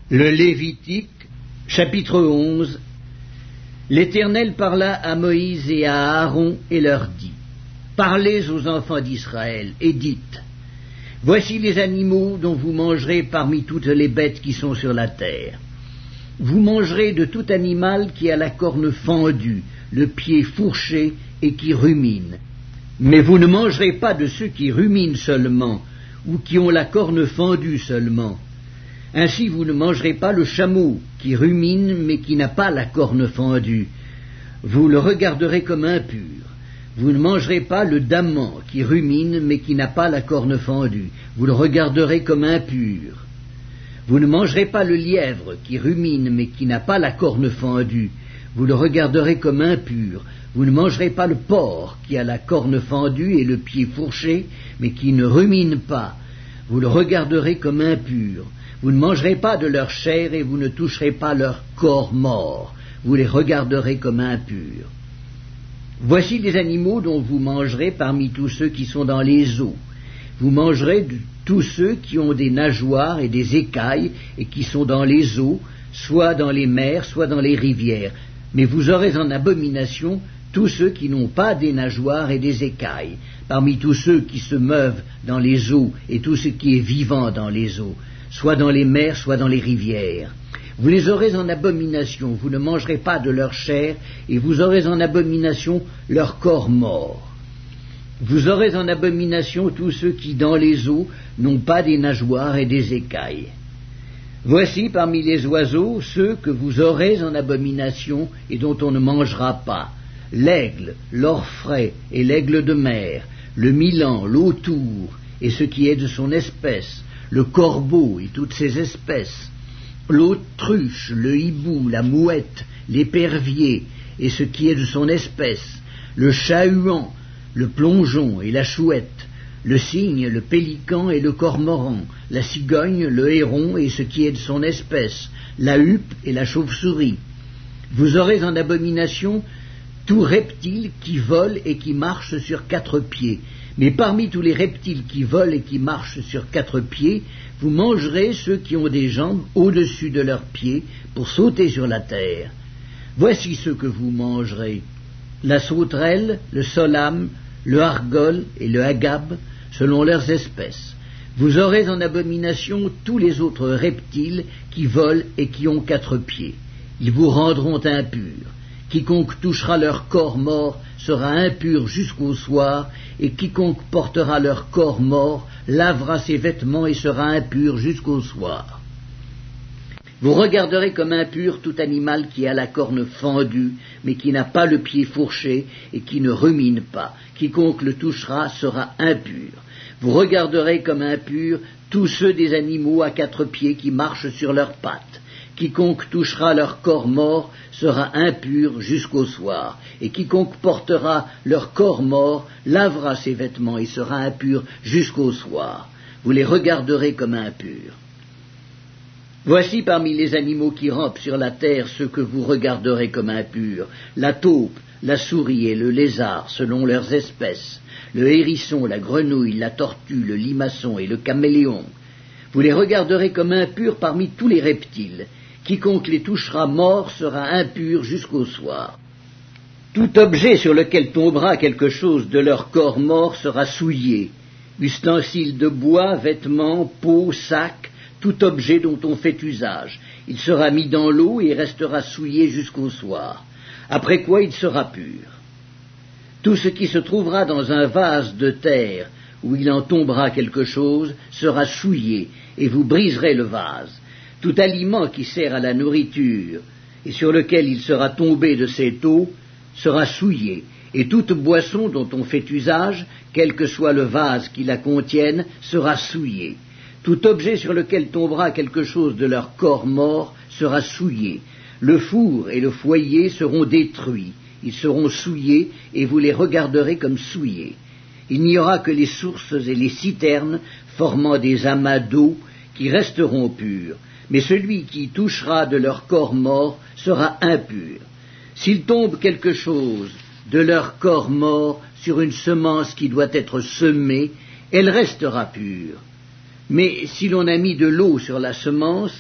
Le Lévitique, chapitre 11. L'Éternel parla à Moïse et à Aaron et leur dit: Parlez aux enfants d'Israël et dites: Voici les animaux dont vous mangerez parmi toutes les bêtes qui sont sur la terre. Vous mangerez de tout animal qui a la corne fendue, le pied fourché et qui rumine. Mais vous ne mangerez pas de ceux qui ruminent seulement, ou qui ont la corne fendue seulement. Ainsi vous ne mangerez pas le chameau qui rumine mais qui n'a pas la corne fendue. Vous le regarderez comme impur. Vous ne mangerez pas le daman qui rumine mais qui n'a pas la corne fendue. Vous le regarderez comme impur. Vous ne mangerez pas le lièvre qui rumine mais qui n'a pas la corne fendue. Vous le regarderez comme impur. Vous ne mangerez pas le porc qui a la corne fendue et le pied fourché mais qui ne rumine pas. Vous le regarderez comme impur. Vous ne mangerez pas de leur chair et vous ne toucherez pas leur corps mort. Vous les regarderez comme impurs. Voici les animaux dont vous mangerez parmi tous ceux qui sont dans les eaux. Vous mangerez de tous ceux qui ont des nageoires et des écailles et qui sont dans les eaux, soit dans les mers, soit dans les rivières. Mais vous aurez en abomination tous ceux qui n'ont pas des nageoires et des écailles, parmi tous ceux qui se meuvent dans les eaux et tout ce qui est vivant dans les eaux, soit dans les mers, soit dans les rivières. Vous les aurez en abomination, vous ne mangerez pas de leur chair, et vous aurez en abomination leur corps mort. Vous aurez en abomination tous ceux qui, dans les eaux, n'ont pas des nageoires et des écailles. Voici parmi les oiseaux ceux que vous aurez en abomination et dont on ne mangera pas: l'aigle, l'orfraie et l'aigle de mer, le milan, l'autour et ce qui est de son espèce, le corbeau et toutes ses espèces, l'autruche, le hibou, la mouette, l'épervier et ce qui est de son espèce, le chat-huant, le plongeon et la chouette, le cygne, le pélican et le cormoran, la cigogne, le héron et ce qui est de son espèce, la huppe et la chauve-souris. Vous aurez en abomination tout reptile qui vole et qui marche sur 4 pieds. Mais parmi tous les reptiles qui volent et qui marchent sur 4 pieds, vous mangerez ceux qui ont des jambes au-dessus de leurs pieds pour sauter sur la terre. Voici ceux que vous mangerez: la sauterelle, le solame, le argol et le agab, selon leurs espèces. Vous aurez en abomination tous les autres reptiles qui volent et qui ont 4 pieds. Ils vous rendront impurs. Quiconque touchera leur corps mort sera impur jusqu'au soir, et quiconque portera leur corps mort lavera ses vêtements et sera impur jusqu'au soir. Vous regarderez comme impur tout animal qui a la corne fendue, mais qui n'a pas le pied fourché et qui ne rumine pas. Quiconque le touchera sera impur. Vous regarderez comme impurs tous ceux des animaux à 4 pieds qui marchent sur leurs pattes. Quiconque touchera leur corps mort sera impur jusqu'au soir, et quiconque portera leur corps mort lavera ses vêtements et sera impur jusqu'au soir. Vous les regarderez comme impurs. Voici parmi les animaux qui rampent sur la terre ceux que vous regarderez comme impurs: la taupe, la souris et le lézard selon leurs espèces, le hérisson, la grenouille, la tortue, le limaçon et le caméléon. Vous les regarderez comme impurs parmi tous les reptiles. Quiconque les touchera mort sera impur jusqu'au soir. Tout objet sur lequel tombera quelque chose de leur corps mort sera souillé: ustensiles de bois, vêtements, peaux, sacs, tout objet dont on fait usage. Il sera mis dans l'eau et restera souillé jusqu'au soir, après quoi il sera pur. Tout ce qui se trouvera dans un vase de terre où il en tombera quelque chose sera souillé, et vous briserez le vase. Tout aliment qui sert à la nourriture et sur lequel il sera tombé de cette eau sera souillé, et toute boisson dont on fait usage, quel que soit le vase qui la contienne, sera souillé. Tout objet sur lequel tombera quelque chose de leur corps mort sera souillé. Le four et le foyer seront détruits, ils seront souillés, et vous les regarderez comme souillés. Il n'y aura que les sources et les citernes formant des amas d'eau qui resteront purs. Mais celui qui touchera de leur corps mort sera impur. S'il tombe quelque chose de leur corps mort sur une semence qui doit être semée, elle restera pure. Mais si l'on a mis de l'eau sur la semence,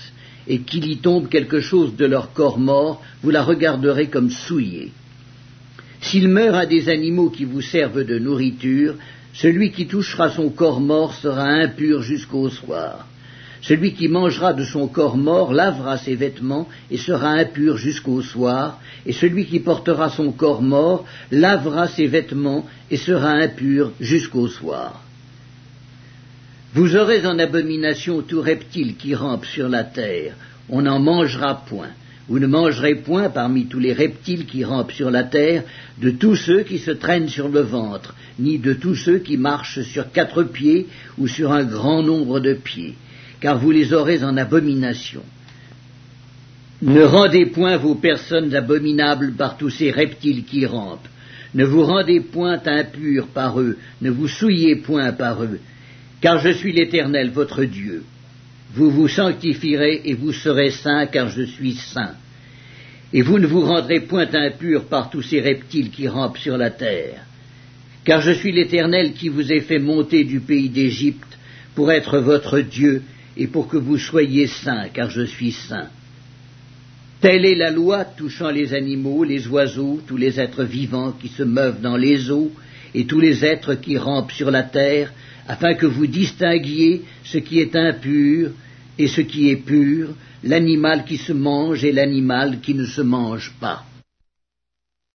et qu'il y tombe quelque chose de leur corps mort, vous la regarderez comme souillée. S'il meurt un des animaux qui vous servent de nourriture, celui qui touchera son corps mort sera impur jusqu'au soir. Celui qui mangera de son corps mort lavera ses vêtements et sera impur jusqu'au soir, et celui qui portera son corps mort lavera ses vêtements et sera impur jusqu'au soir. Vous aurez en abomination tout reptile qui rampe sur la terre, on n'en mangera point. Vous ne mangerez point parmi tous les reptiles qui rampent sur la terre de tous ceux qui se traînent sur le ventre, ni de tous ceux qui marchent sur 4 pieds ou sur un grand nombre de pieds, car vous les aurez en abomination. Ne rendez point vos personnes abominables par tous ces reptiles qui rampent. Ne vous rendez point impurs par eux, ne vous souillez point par eux, car je suis l'Éternel votre Dieu. Vous vous sanctifierez et vous serez saints, car je suis saint. Et vous ne vous rendrez point impurs par tous ces reptiles qui rampent sur la terre. Car je suis l'Éternel qui vous ai fait monter du pays d'Égypte pour être votre Dieu et pour que vous soyez saints, car je suis saint. Telle est la loi touchant les animaux, les oiseaux, tous les êtres vivants qui se meuvent dans les eaux, et tous les êtres qui rampent sur la terre, afin que vous distinguiez ce qui est impur et ce qui est pur, l'animal qui se mange et l'animal qui ne se mange pas.